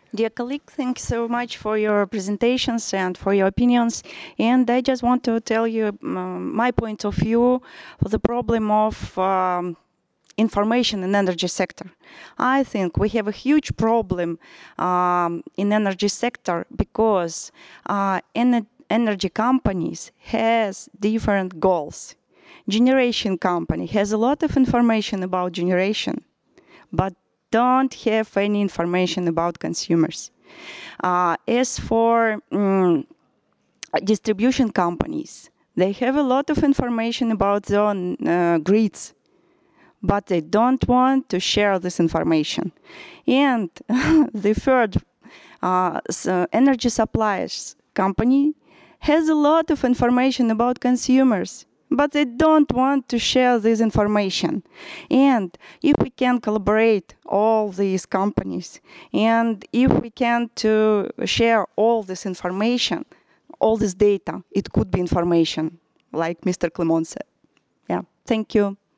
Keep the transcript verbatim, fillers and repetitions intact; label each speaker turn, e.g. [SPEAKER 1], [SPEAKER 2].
[SPEAKER 1] Dear colleague, thanks so much for your presentations and for your opinions. And I just want to tell you um, my point of view for the problem of um, information in energy sector. I think we have a huge problem um, in energy sector because uh, ener energy companies has different goals. Generation company has a lot of information about generation, but don't have any information about consumers. Uh, as for um, distribution companies, they have a lot of information about their own uh, grids, but they don't want to share this information. And the third uh, so energy suppliers company has a lot of information about consumers, but they don't want to share this information. And if we can collaborate all these companies, and if we can to share all this information, all this data, it could be information, like Mister Clement said. Yeah, thank you.